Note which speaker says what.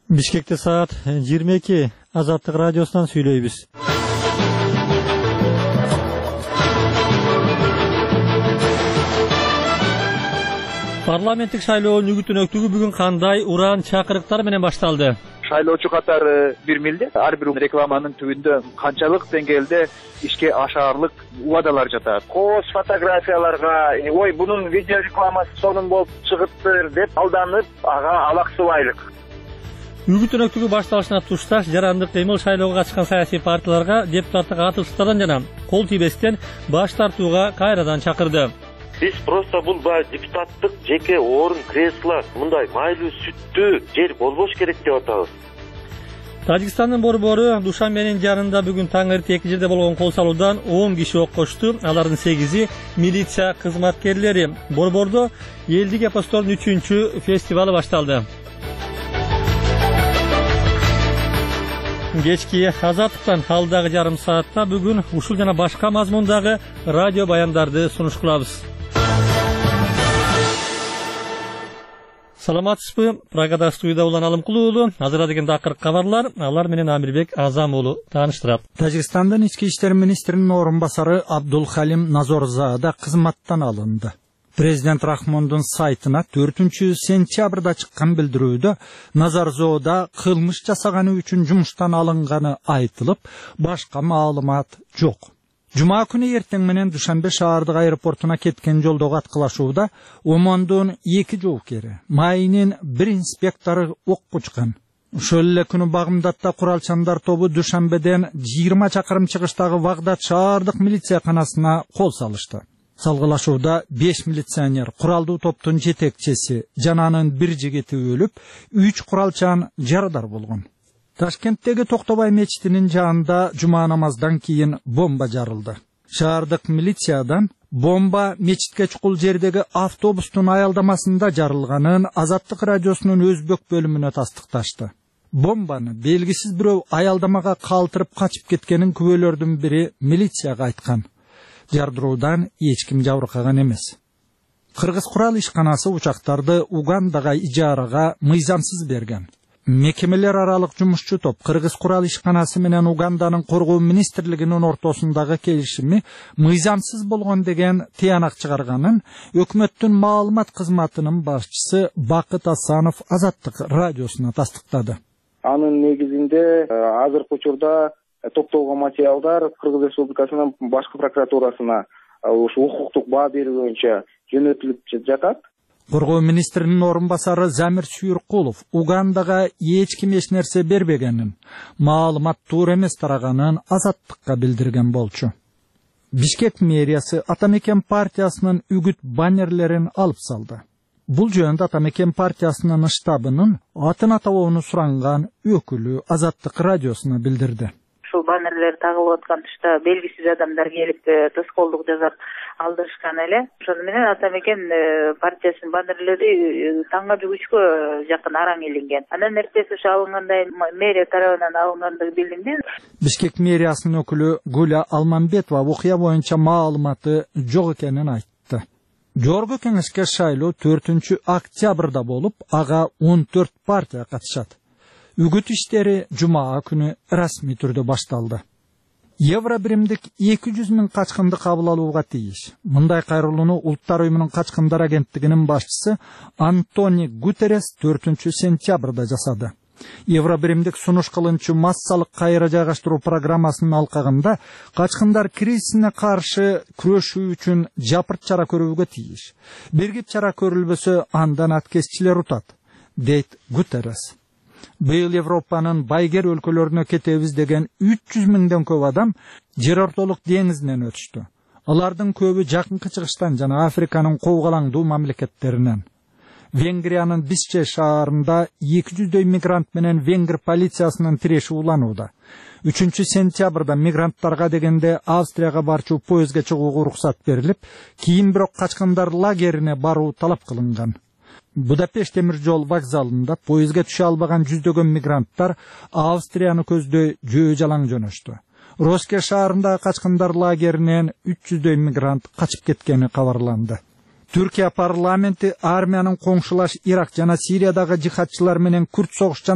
Speaker 1: Бишкекте саат 22. Азаттык радиосунан сүйлөйбүз. Парламенттик шайлоонун үгүт-өнөктүгү бүгүн кандай уран чакырыктар менен башталды?
Speaker 2: Шайлоочу катары бир милде. Ар бир рекламанын түбүндө канчалык деңгээлде ишке ашаарлык убадалар жатат. Кооз фотографияларга, ой бунун видео рекламасы сонун болуп чыгыптыр деп алданып, ага алаксыбайлык.
Speaker 1: Үгүт-өнөктүгү башталышына тушташ жарандык кыймыл шайлоого катышкан саясий партияларга депутаттык атышыктардан жана кол тийбестен баш тартууга кайрадан чакырды.
Speaker 3: Биз просто бул депутаттык жеке орун, кресло, мындай майлуу сүттүү жер болбош керек деп атабыз.
Speaker 1: Тажикстандын борбору Душанбенин жарында бүгүн таң эрте эки жерде болгон кол салуудан 10 киши ок кошту. Алардын 8-и милиция кызматкерлери. Борбордо элдик эпостордун 3-чү фестивалы башталды. Кечки Азаттыктан алдагы жарым саатта бүгүн ушул жана башка мазмундагы радио баяндарды сунуш кылабыз. Саламатсызбы? Прагада студияда улан Алымкул уулу. Азыр деген акыркы кабарлар, алар менен Амирбек Азам уулу тааныштырат.
Speaker 4: Тажикстандын ички иштер министринин орун басары Абдулхалим Назорзада кызматтан алынды. Президент Рахмондун сайтына 4-сентябрда чыккан билдирүүдө Назарзода кылмыш жасаганы үчүн жумуштан алынганы айтылып, башка маалымат жок. Жума күнү эртең менен Душанбе шаардык аэропортуна кеткен жолдогу аткылашууда Омондун 2 жоокери, Майнин 1 инспектору ок учкан. Ошол эле күнү Багымдатта куралчандар тобу Душанбеден 20 чакырым чыгыштагы Вагдат шаардык милицияканасына кол салышты. Салгылашууда 5 милиционер, куралдуу топтун жетекчиси жана анын 1 жигити өлүп, 3 куралчан жарадар болгон. Ташкенттеги Токтобай мечитинин жанында жума намаздан кийин бомба жарылды. Шаардык милициядан бомба мечитке чукул жердеги автобустун аялдамасында жарылганын Азаттык радиосунун өзбек бөлүмүнө тастыкташты. Бомбаны белгисиз бирөө аялдамага калтырып качып кеткенин күбөлөрдүн бири милицияга айткан. Жардыруудан эч ким жабыркаган эмес. Кыргыз курал ишканасы учактарды Угандага ижарага мыйзамсыз берген. Мекемелер аралык жумушчу топ Кыргыз курал ишканасы менен Уганданын коргоо министрлигинин ортосундагы келишими мыйзамсыз болгон деген тыянак чыгарганын өкмөттүн маалымат кызматынын башчысы Бакыт Асанов Азаттык радиосуна тастыктады.
Speaker 5: Анын негизинде азыркы учурда топтолгон материалдар Кыргыз Республикасынын башкы прокуратурасына ушу укуктук баа берүү боюнча жөнөтүлүп жатат.
Speaker 4: Коргоо министринин орун басары Замир Сүйүркулов Угандага эч ким эч нерсе бербегенин, маалымат туура эмес тараганын Азаттыкка билдирген болчу. Бишкек мэриясы Атамекен партиясынын үгүт баннерлерин алып салды. Бул жөнүндө Атамекен партиясынын штабынын атын атабоону суранган өкүлү Азаттык радиосуна билдирди.
Speaker 6: Ушул баннерлер тагылып аткан тушта белгисиз адамдар келип тоскоолдук жасап алдырышкан эле. Ошону менен Атамекен партиясынын баннерлери таңга жүгүчкө жакын араң илинген. Андан эртеси ошо алынгандай мэрия тарабынан алынгандыгы билдирди.
Speaker 4: Бишкек мэриясынын өкүлү Гуля Алмамбетова окуя боюнча маалыматы жок экенин айтты. Жогорку кеңешке шайлоо 4-октябрда болуп, ага 14 партия катышат. Үгүт иштери жума күнү расмий түрдө башталды. Евробиримдик 200 000 качкынды кабыл алууга тийиш. Мындай кайрылууну Улуттар уюмунун качкындар агенттигинин башчысы Антонио Гутеррес 4-сентябрда жасады. Евробиримдик сунуш кылынчу массалык кайра жайгаштыруу программасынын алкагында качкындар кризисине каршы күрөшүү үчүн жапырт чара көрүүгө тийиш. Биргип чара көрүлбөсө андан аткезчилер утат, дейт Гутеррес. Быйыл Европанын байгер өлкөлөрүнө кетебиз деген 300 000ден көп адам жер ортолук деңизинен өтүштү. Алардын көбү жакынкы чыгыштан жана Африканын коогалаңдуу мамлекеттеринен. Венгриянын Бисче шаарында 200дөй мигрант менен венгер полициясынын тиреши уланууда. 3-сентябрда мигранттарга дегенде Австрияга барчу поездге чыгууга уруксат берилип, кийин бирок качкындар лагерине баруу талап кылынган. Будапешт темир жол вокзалында поездге түшө албаган жүздөгөн мигранттар Австрияны көздөй жөө жалаң жөнөштү. Роске шаарындагы качкындар лагеринен 300дөй мигрант качып кеткени кабарланды. Түркия парламенти армиянын коңшулаш Ирак жана Сириядагы жихадчылар менен күрт согуш